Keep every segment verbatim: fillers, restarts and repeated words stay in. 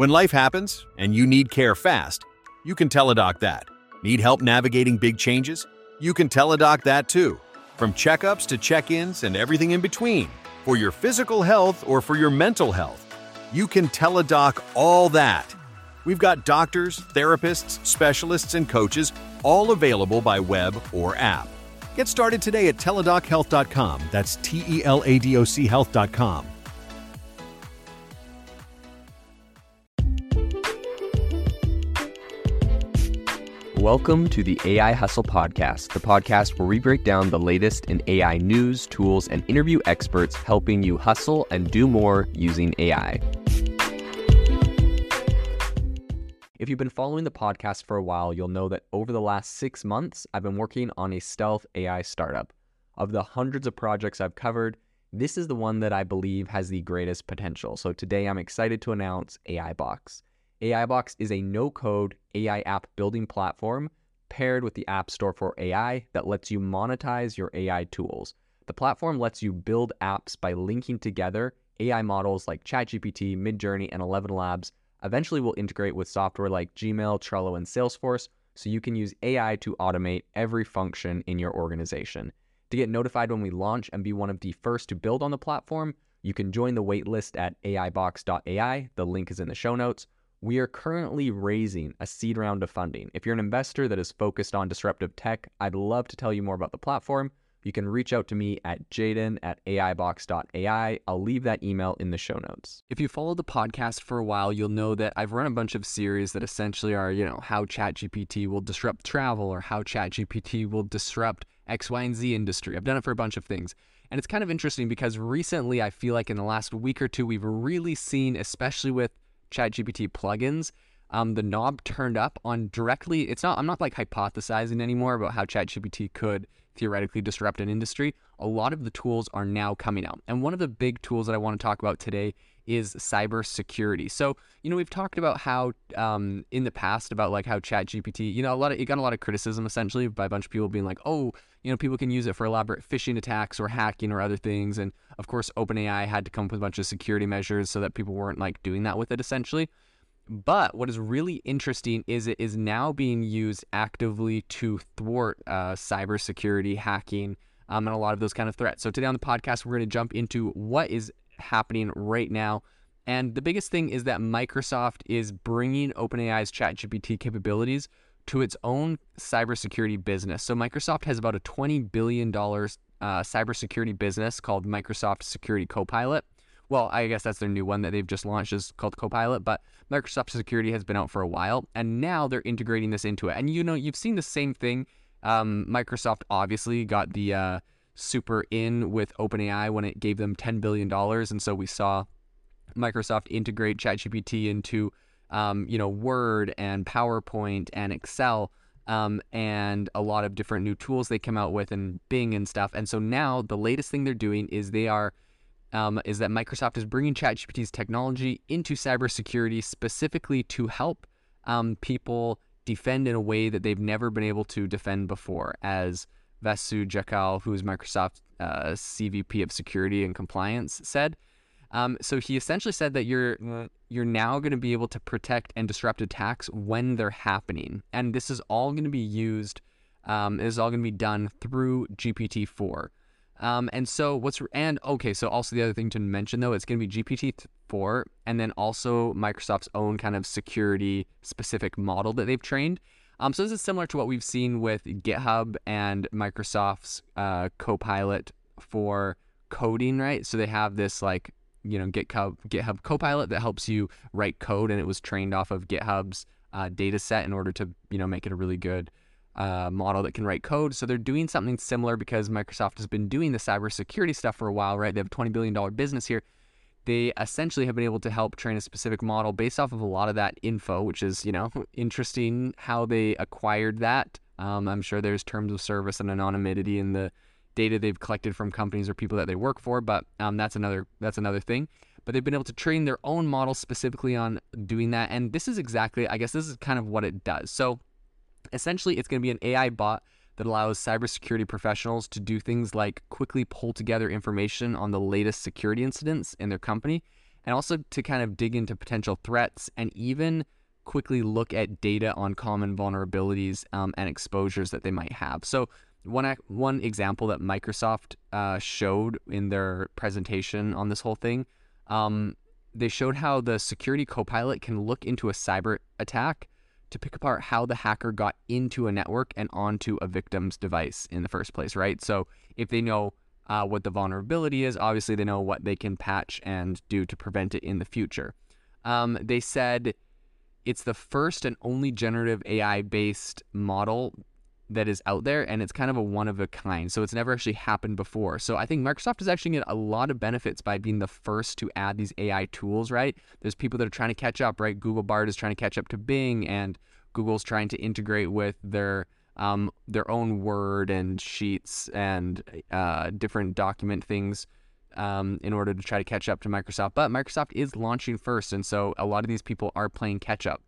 When life happens and you need care fast, you can Teladoc that. Need help navigating big changes? You can Teladoc that too. From checkups to check-ins and everything in between, for your physical health or for your mental health, you can Teladoc all that. We've got doctors, therapists, specialists, and coaches all available by web or app. Get started today at teladoc health dot com. That's T E L A D O C health dot com. Welcome to the A I Hustle Podcast, the podcast where we break down the latest in A I news, tools, and interview experts helping you hustle and do more using A I. If you've been following the podcast for a while, you'll know that over the last six months, I've been working on a stealth A I startup. Of the hundreds of projects I've covered, this is the one that I believe has the greatest potential. So today I'm excited to announce AIBox. AIBox is a no-code A I app building platform paired with the App Store for A I that lets you monetize your A I tools. The platform lets you build apps by linking together A I models like ChatGPT, Midjourney, and Eleven Labs. Eventually will integrate with software like Gmail, Trello, and Salesforce, so you can use A I to automate every function in your organization. To get notified when we launch and be one of the first to build on the platform, you can join the waitlist at A I box dot A I. The link is in the show notes. We are currently raising a seed round of funding. If you're an investor that is focused on disruptive tech, I'd love to tell you more about the platform. You can reach out to me at jaden at A I box dot A I. I'll leave that email in the show notes. If you followed the podcast for a while, you'll know that I've run a bunch of series that essentially are, you know, how ChatGPT will disrupt travel or how ChatGPT will disrupt X, Y, and Z industry. I've done it for a bunch of things. And it's kind of interesting because recently I feel like in the last week or two, we've really seen, especially with ChatGPT plugins, um, the knob turned up on directly. It's not, I'm not like hypothesizing anymore about how ChatGPT could theoretically disrupt an industry. A lot of the tools are now coming out. And one of the big tools that I want to talk about today is cybersecurity. So, you know, we've talked about how um, in the past about like how ChatGPT, you know, a lot of, it got a lot of criticism essentially by a bunch of people being like, oh, you know, people can use it for elaborate phishing attacks or hacking or other things. And of course, OpenAI had to come up with a bunch of security measures so that people weren't like doing that with it essentially. But what is really interesting is it is now being used actively to thwart uh, cybersecurity, hacking, um, and a lot of those kind of threats. So today on the podcast, we're going to jump into what is happening right now. And the biggest thing is that Microsoft is bringing OpenAI's ChatGPT capabilities to its own cybersecurity business. So Microsoft has about a twenty billion dollars uh, cybersecurity business called Microsoft Security Copilot. Well, I guess that's their new one that they've just launched is called Copilot, but Microsoft Security has been out for a while, and now they're integrating this into it. And you know, you've seen the same thing. Um, Microsoft obviously got the uh, super in with OpenAI when it gave them ten billion dollars, and so we saw Microsoft integrate ChatGPT into um, you know, Word and PowerPoint and Excel, um, and a lot of different new tools they come out with and Bing and stuff. And so now the latest thing they're doing is they are Um, is that Microsoft is bringing ChatGPT's technology into cybersecurity specifically to help um, people defend in a way that they've never been able to defend before, as Vasu Jakal, who is Microsoft's uh, C V P of Security and Compliance, said. Um, so he essentially said that you're you're now going to be able to protect and disrupt attacks when they're happening, and this is all going to be used. Um, it is all going to be done through G P T four. Um, and so what's, and okay, so also the other thing to mention though, it's going to be G P T four and then also Microsoft's own kind of security specific model that they've trained. Um, so this is similar to what we've seen with GitHub and Microsoft's uh, Copilot for coding, right? So they have this like, you know, GitHub, GitHub Copilot that helps you write code, and it was trained off of GitHub's uh, data set in order to, you know, make it a really good uh, model that can write code. So they're doing something similar because Microsoft has been doing the cybersecurity stuff for a while, right? They have a twenty billion dollars business here. They essentially have been able to help train a specific model based off of a lot of that info, which is, you know, interesting how they acquired that. Um, I'm sure there's terms of service and anonymity in the data they've collected from companies or people that they work for, but um, that's another that's another thing. But they've been able to train their own model specifically on doing that. And this is exactly, I guess this is kind of what it does. So essentially, it's going to be an A I bot that allows cybersecurity professionals to do things like quickly pull together information on the latest security incidents in their company and also to kind of dig into potential threats and even quickly look at data on common vulnerabilities um, and exposures that they might have. So one ac- one example that Microsoft uh, showed in their presentation on this whole thing, um, they showed how the Security Copilot can look into a cyber attack to pick apart how the hacker got into a network and onto a victim's device in the first place, right? So if they know uh, what the vulnerability is, obviously they know what they can patch and do to prevent it in the future. Um, they said it's the first and only generative A I-based model that is out there, and it's kind of a one of a kind. So it's never actually happened before. So I think Microsoft is actually getting a lot of benefits by being the first to add these A I tools, right? There's people that are trying to catch up, right? Google Bard is trying to catch up to Bing, and Google's trying to integrate with their um, their own Word and Sheets and uh, different document things um, in order to try to catch up to Microsoft. But Microsoft is launching first, and so a lot of these people are playing catch up.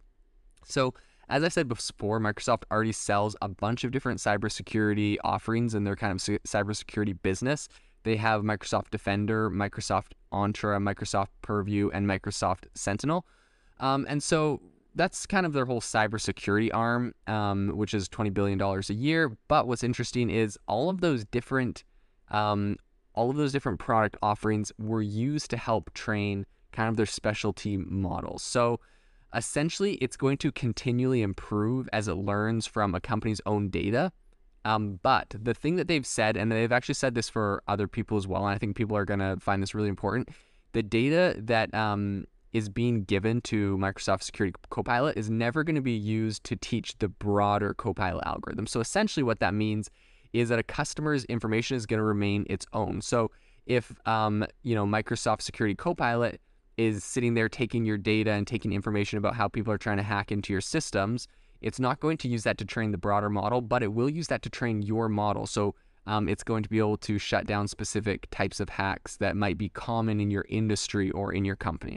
So as I said before, Microsoft already sells a bunch of different cybersecurity offerings in their kind of cybersecurity business. They have Microsoft Defender, Microsoft Entra, Microsoft Purview, and Microsoft Sentinel. Um, and so that's kind of their whole cybersecurity arm, um, which is twenty billion dollars a year. But what's interesting is all of those different, um, all of those different product offerings were used to help train kind of their specialty models. So essentially, it's going to continually improve as it learns from a company's own data. Um, but the thing that they've said, and they've actually said this for other people as well, and I think people are going to find this really important, the data that um, is being given to Microsoft Security Copilot is never going to be used to teach the broader Copilot algorithm. So essentially what that means is that a customer's information is going to remain its own. So if um, you know Microsoft Security Copilot is sitting there taking your data and taking information about how people are trying to hack into your systems, it's not going to use that to train the broader model, but it will use that to train your model. So um, it's going to be able to shut down specific types of hacks that might be common in your industry or in your company.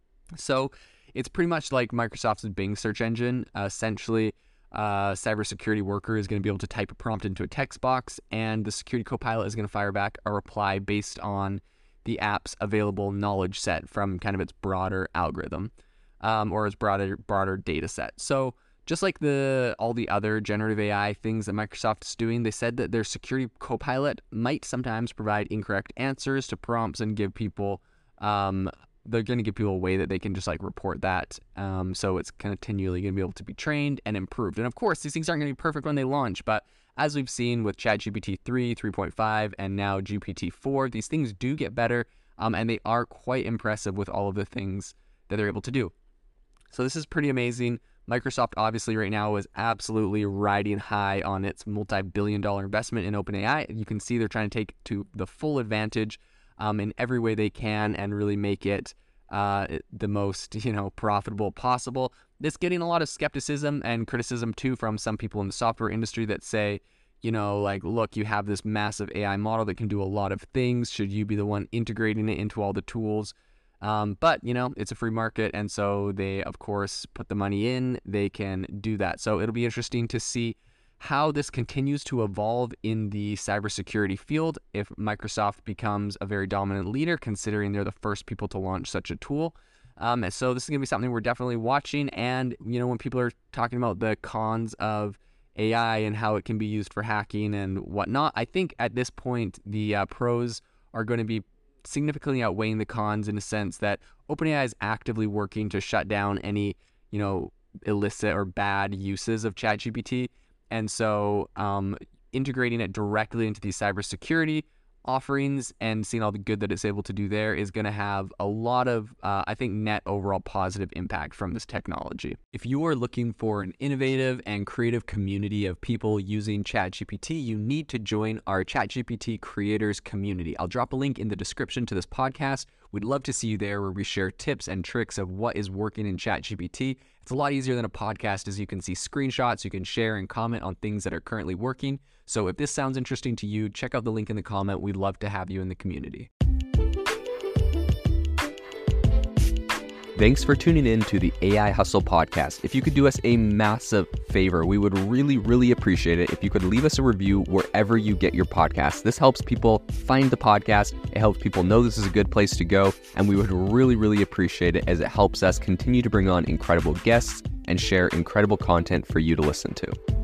So it's pretty much like Microsoft's Bing search engine. Uh, essentially, a cybersecurity worker is going to be able to type a prompt into a text box, and the Security Copilot is going to fire back a reply based on the app's available knowledge set from kind of its broader algorithm um, or its broader broader data set. So just like the all the other generative A I things that Microsoft is doing, they said that their Security Copilot might sometimes provide incorrect answers to prompts and give people, um, they're going to give people a way that they can just like report that. Um, so it's continually going to be able to be trained and improved. And of course, these things aren't going to be perfect when they launch, but as we've seen with ChatGPT three, three point five, and now G P T four, these things do get better, um, and they are quite impressive with all of the things that they're able to do. So this is pretty amazing. Microsoft obviously right now is absolutely riding high on its multi-billion dollar investment in OpenAI. You can see they're trying to take to the full advantage um, in every way they can and really make it uh, the most, you know, profitable possible. This getting a lot of skepticism and criticism too from some people in the software industry that say, you know, like, look, you have this massive A I model that can do a lot of things. Should you be the one integrating it into all the tools? Um, but, you know, it's a free market. And so they, of course, put the money in. They can do that. So it'll be interesting to see how this continues to evolve in the cybersecurity field if Microsoft becomes a very dominant leader, considering they're the first people to launch such a tool. Um, and so this is going to be something we're definitely watching. And, you know, when people are talking about the cons of A I and how it can be used for hacking and whatnot, I think at this point, the uh, pros are going to be significantly outweighing the cons in a sense that OpenAI is actively working to shut down any, you know, illicit or bad uses of ChatGPT. And so um, integrating it directly into these cybersecurity offerings and seeing all the good that it's able to do there is going to have a lot of, uh, I think, net overall positive impact from this technology. If you are looking for an innovative and creative community of people using ChatGPT, you need to join our ChatGPT creators community. I'll drop a link in the description to this podcast. We'd love to see you there, where we share tips and tricks of what is working in ChatGPT. It's a lot easier than a podcast, as you can see screenshots, you can share and comment on things that are currently working. So if this sounds interesting to you, check out the link in the comment. We'd love to have you in the community. Thanks for tuning in to the A I Hustle podcast. If you could do us a massive favor, we would really, really appreciate it if you could leave us a review wherever you get your podcast. This helps people find the podcast. It helps people know this is a good place to go. And we would really, really appreciate it as it helps us continue to bring on incredible guests and share incredible content for you to listen to.